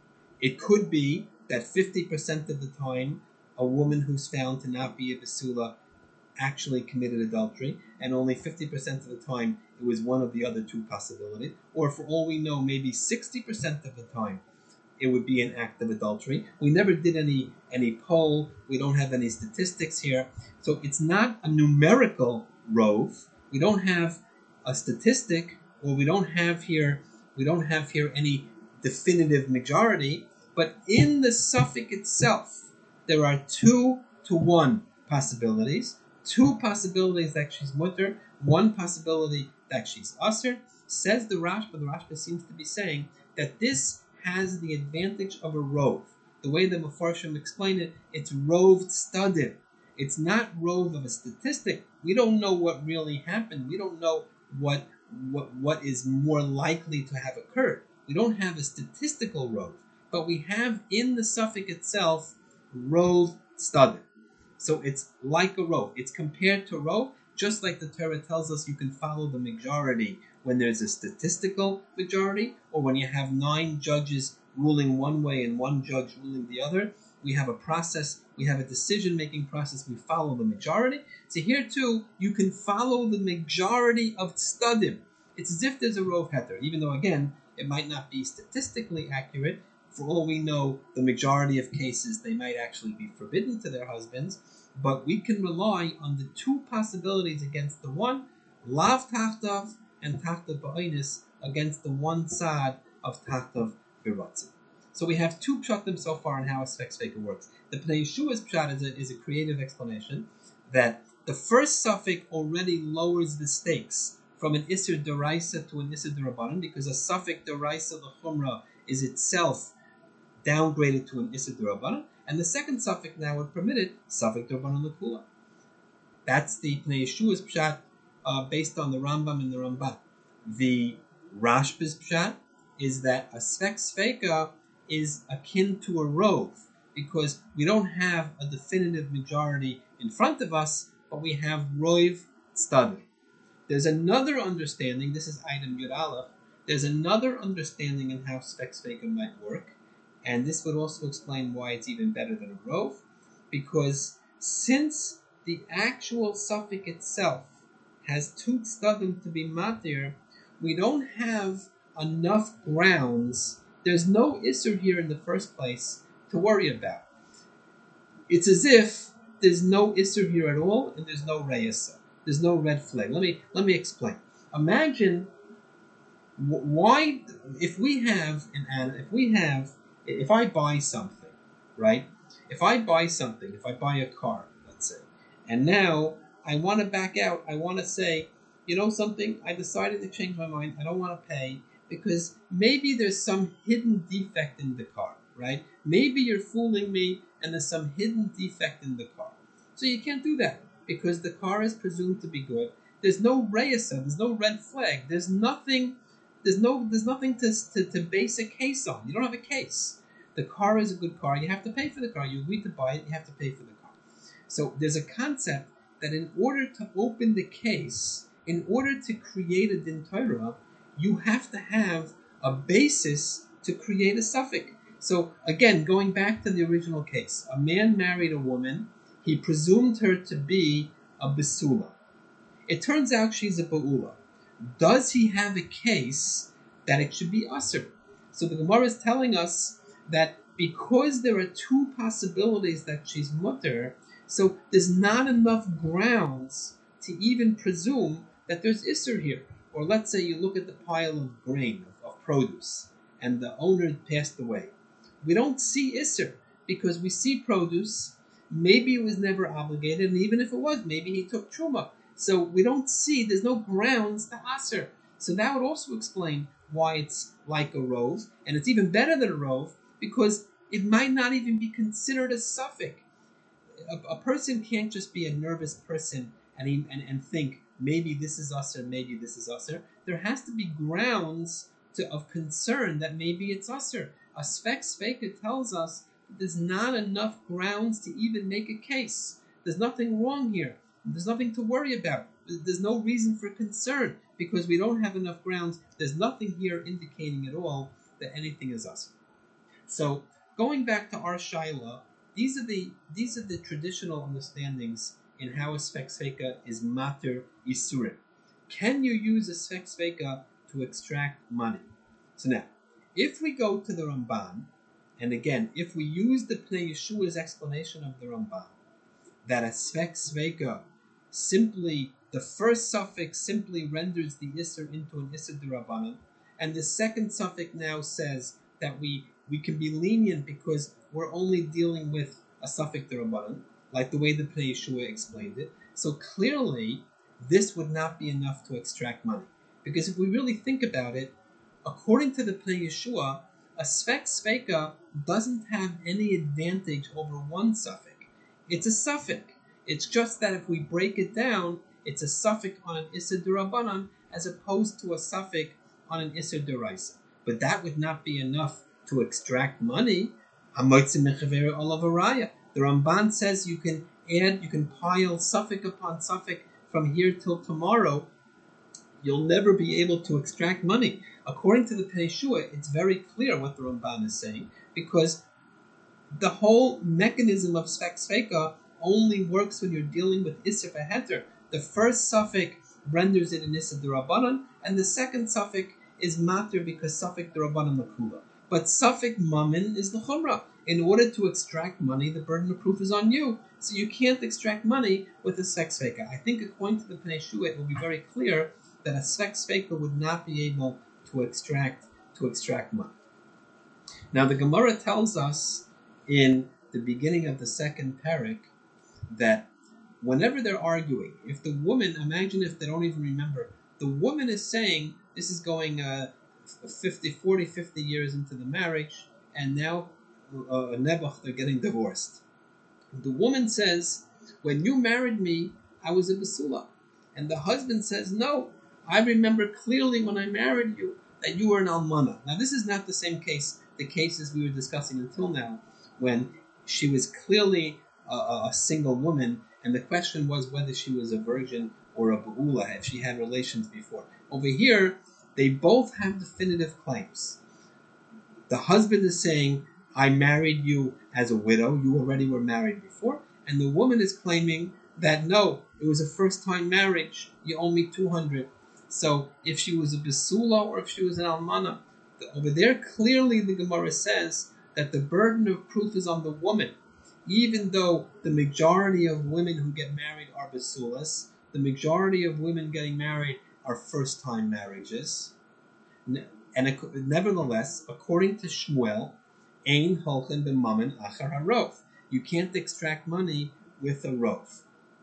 It could be that 50% of the time, a woman who's found to not be a basula actually committed adultery, and only 50% of the time it was one of the other 2 possibilities. Or for all we know, maybe 60% of the time it would be an act of adultery. We never did any poll. We don't have any statistics here. So it's not a numerical rove. We don't have a statistic, or we don't have here any definitive majority. But in the suffix itself, there are 2 to 1 possibilities. 2 possibilities that she's mutter, 1 possibility that she's aser. Says the Rashba. The Rashba seems to be saying that this has the advantage of a rove. The way the Mefarshim explain it, it's roved studded. It's not rove of a statistic. We don't know what really happened. We don't know what is more likely to have occurred. We don't have a statistical rove, but we have in the suffix itself rove studded. So it's like a rove. It's compared to rove, just like the Torah tells us you can follow the majority when there's a statistical majority, or when you have 9 judges ruling one way and 1 judge ruling the other. We have a process, we have a decision-making process, we follow the majority. So here too, you can follow the majority of tzadim. It's as if there's a rove heter, even though again, it might not be statistically accurate. For all we know, the majority of cases, they might actually be forbidden to their husbands, but we can rely on the 2 possibilities against the 1, lav tachtav and tachtav ba'inus, against the 1 side of tachtav biratzim. So we have 2 pshatim so far on how a spek sveka works. The Pnei Yeshua's pshat is a creative explanation that the first suffix already lowers the stakes from an isur deraisa to an isur derabanan, because a suffix deraisa l'chumra is itself downgraded to an isur derabanan, and the second suffix now would permit it, suffix derabanan l'kula. That's the Pnei Yeshua's pshat based on the Rambam and the Ramban. The Rashba's pshat is that a spek sveka is akin to a rove, because we don't have a definitive majority in front of us, but we have rove study. There's another understanding, this is item Yud Aleph, there's another understanding in how spek sveka might work, and this would also explain why it's even better than a rove, because since the actual suffix itself has two tzadim to be matir, we don't have enough grounds. There's no isser here in the first place to worry about. It's as if there's no isser here at all, and there's no reyesa. There's no red flag. Let me explain. Imagine why if I buy something, right? If I buy a car, let's say, and now I want to back out. I want to say, you know something? I decided to change my mind. I don't want to pay because maybe there's some hidden defect in the car, right? Maybe you're fooling me and there's some hidden defect in the car. So you can't do that because the car is presumed to be good. There's no reyesa, there's no red flag. There's nothing to base a case on. You don't have a case. The car is a good car. You have to pay for the car. You agree to buy it. You have to pay for the car. So there's a concept that in order to open the case, in order to create a din Torah, you have to have a basis to create a suffix. So again, going back to the original case, a man married a woman. He presumed her to be a besula. It turns out she's a ba'ula. Does he have a case that it should be usher? So the Gemara is telling us that because there are two possibilities that she's mutter, so there's not enough grounds to even presume that there's isser here. Or let's say you look at the pile of grain, of produce, and the owner passed away. We don't see isser because we see produce. Maybe it was never obligated, and even if it was, maybe he took truma. So we don't see, there's no grounds to aser. So that would also explain why it's like a rove, and it's even better than a rove because it might not even be considered a suffix. A person can't just be a nervous person and think maybe this is aser, maybe this is aser. There has to be grounds of concern that maybe it's aser. A sfex feka tells us that there's not enough grounds to even make a case. There's nothing wrong here. There's nothing to worry about. There's no reason for concern because we don't have enough grounds. There's nothing here indicating at all that anything is us. So going back to our shaila, these are the traditional understandings in how a sfex feka is mater isurim. Can you use a sfex feka to extract money? So now, if we go to the Ramban, and again, if we use the Pnei Yeshua's explanation of the Ramban, that a sfex feka simply, the first suffix simply renders the isser into an isser d'Rabbanan, and the second suffix now says that we can be lenient because we're only dealing with a suffix d'Rabbanan, like the way the Pnei Yeshua explained it. So clearly, this would not be enough to extract money. Because if we really think about it, according to the Pnei Yeshua, a sfex feka doesn't have any advantage over one suffix. It's a suffix. It's just that if we break it down, it's a suffix on an Isser D'Rabbanan as opposed to a suffix on an Isser D'Oraisa. But that would not be enough to extract money. The Ramban says you can pile suffix upon suffix from here till tomorrow. You'll never be able to extract money. According to the Pnei Yeshua, it's very clear what the Ramban is saying because the whole mechanism of sfex feka only works when you're dealing with Isser v'heter. The first suffix renders it an Isser d'Rabbanan, and the second suffix is mater because suffix d'Rabbanan l'kula. But suffix mamin is the chumrah. In order to extract money, the burden of proof is on you. So you can't extract money with a sfex feka. I think according to the Pnei Yeshua, it will be very clear that a sfex feka would not be able to extract money. Now the Gemara tells us in the beginning of the second parak that whenever they're arguing, if the woman, imagine if they don't even remember, the woman is saying, this is going 50 years into the marriage, and now Nebuch, they're getting divorced. The woman says, when you married me, I was a Basula. And the husband says, no, I remember clearly when I married you that you were an Almana. Now this is not the same case, the cases we were discussing until now, when she was clearly a single woman, and the question was whether she was a virgin or a ba'ula, if she had relations before. Over here, they both have definitive claims. The husband is saying, I married you as a widow, you already were married before, and the woman is claiming that no, it was a first-time marriage, you owe me 200. So if she was a Basula or if she was an Almana, over there clearly the Gemara says that the burden of proof is on the woman. Even though the majority of women who get married are Basulas, the majority of women getting married are first-time marriages. And nevertheless, according to Shmuel, Ein holchen b'mamen achar harov. You can't extract money with a rov.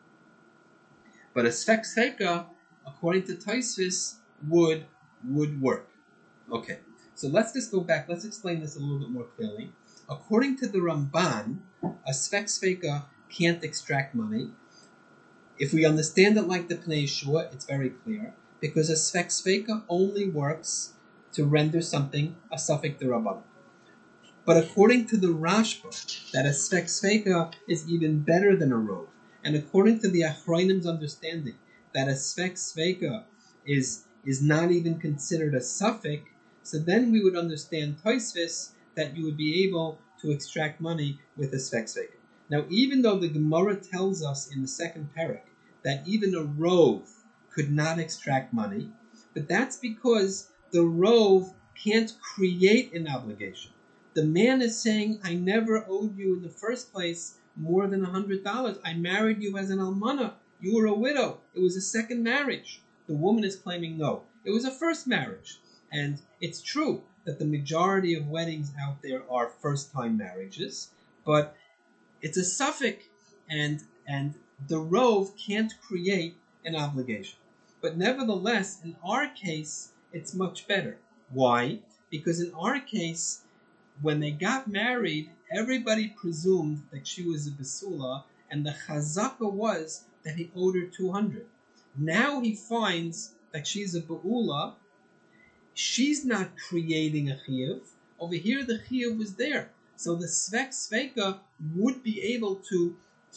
But a sfek sfeka, according to Tosfos, would work. Okay, so let's just go back. Let's explain this a little bit more clearly. According to the Ramban, a sfek sfeka can't extract money. If we understand it like the Pnei Yeshua, it's very clear, because a sfek sfeka only works to render something a suffix d'Rabbanan. But according to the Rashba, that a sfek sfeka is even better than a rov, and according to the Achronim's understanding that a sfek sveka is not even considered a suffix, so then we would understand Tosfos that you would be able to extract money with a sfek sveka. Now, even though the Gemara tells us in the second parak that even a rov could not extract money, but that's because the rov can't create an obligation. The man is saying, I never owed you in the first place more than $100. I married you as an almana. You were a widow. It was a second marriage. The woman is claiming no. It was a first marriage. And it's true that the majority of weddings out there are first-time marriages, but it's a suffix, and the rov can't create an obligation. But nevertheless, in our case, it's much better. Why? Because in our case, when they got married, everybody presumed that she was a Basula, and the chazaka was that he owed her 200. Now he finds that she's a Ba'ula. She's not creating a chiyuv. Over here, the chiyuv was there. So the svek sveka would be able to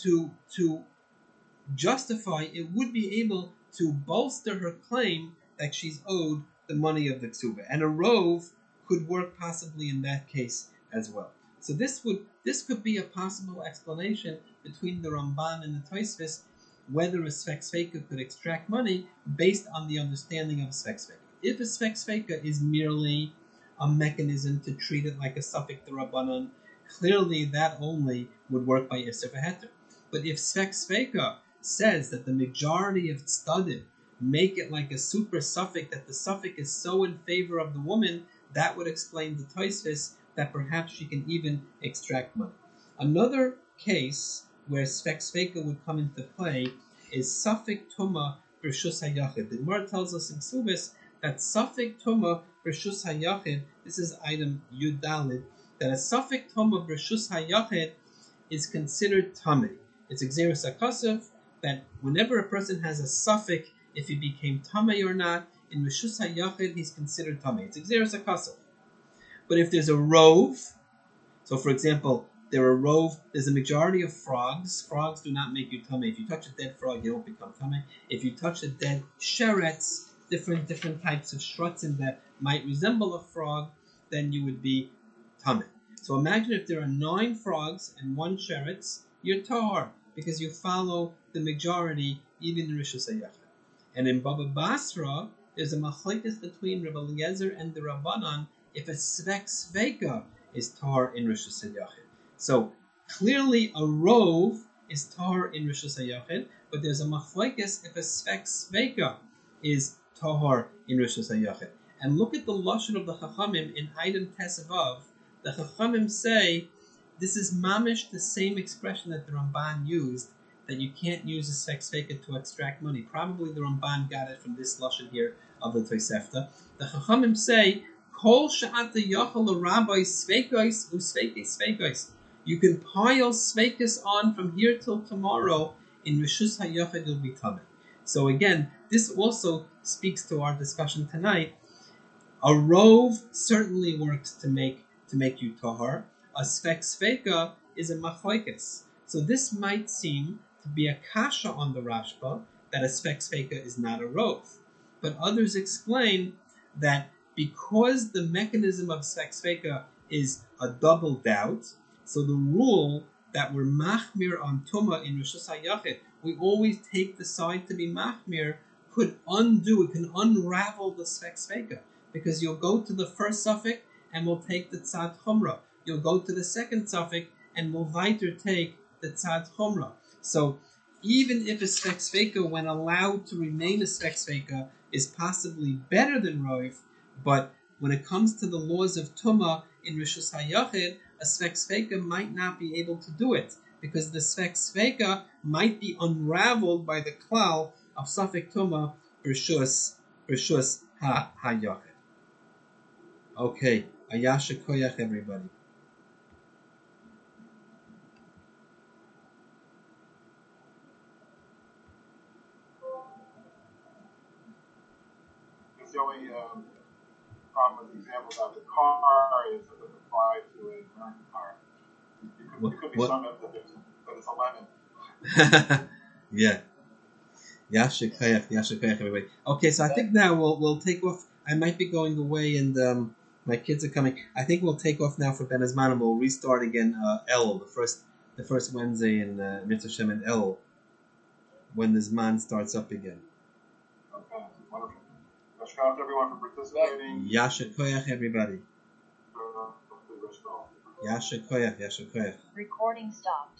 justify, it would be able to bolster her claim that she's owed the money of the ksuba. And a rov could work possibly in that case as well. So this could be a possible explanation between the Ramban and the Tosfos, whether a sfek sveka could extract money based on the understanding of a sfek sveka. If a sfek sveka is merely a mechanism to treat it like a suffix d'Rabbanan, clearly that only would work by Isser v'Heter. But if sfek sveka says that the majority of tzadim make it like a super suffix, that the suffix is so in favor of the woman, that would explain the Tosfos that perhaps she can even extract money. Another case where sfek sveka would come into play is suffix tuma b'reshus hayachid. The Gemara tells us in Ksubis that suffix tuma b'reshus hayachid, this is item Yud Dalid, that a suffix tuma b'reshus hayachid is considered tamei. It's Xeris HaKasav, that whenever a person has a suffix, if he became tamei or not, in Reshus HaYachid he's considered tamei. It's Xeris HaKasav. But if there's a rov, so for example, there's a majority of frogs. Frogs do not make you tamei. If you touch a dead frog, you don't become tamei. If you touch a dead sheretz, different types of shrutzim that might resemble a frog, then you would be tamei. So imagine if there are 9 frogs and 1 sheretz, you're tahar, because you follow the majority, even in Reshus HaYachid. And in Baba Basra, there's a machlekes between Rabbi Eliezer and the Rabbanan if a svek sveka is tahar in Reshus HaYachid. So clearly a rov is tahar in Reshus HaYachid, but there's a machlekes if a svek sveka is tahar in Reshus HaYachid. And look at the lashon of the Chachamim in item Tesevav. The Chachamim say this is mamish the same expression that the Ramban used, that you can't use a svek sveka to extract money. Probably the Ramban got it from this lashon here of the Tosefta. The Chachamim say, Kol she'ata yachal l'rabbai sveikos u'sveikos sveikos. You can pile sveikas on from here till tomorrow. In Reshus HaYachid you'll be tamei. So again, this also speaks to our discussion tonight. A rov certainly works to make you tahar. A sfek sveka is a machlekes. So this might seem to be a kasha on the Rashba that a sfek sveka is not a rov. But others explain that because the mechanism of sfek sveka is a double doubt, so the rule that we're machmir on tuma in Reshus HaYachid we always take the side to be machmir, could undo, it can unravel the svek sveka. Because you'll go to the first suffix and we'll take the tzad chumrah. You'll go to the second suffix and we'll weiter take the tzad chumrah. So even if a svek sveka, when allowed to remain a svek sveka, is possibly better than roiv, but when it comes to the laws of tumah in rishus hayachid, a svek sveka might not be able to do it, because the svek sveka might be unraveled by the klal of suffix tumah rishus hayachid. Okay, ayasha koyach, everybody. It's the only problem with the example about the car is that it applies to a American car. It could be some of that it's a lemon. Yeah. Yasha koyach, everybody. Okay, so I think now we'll take off. I might be going away, and my kids are coming. I think we'll take off now for Ben Azman, and we'll restart again El, the first Wednesday in Mitzvah Shem and El, when the Zman starts up again. Okay, wonderful. Yashkaf to everyone for participating. Yasha koyach, everybody. Yasha koyach. Recording stopped.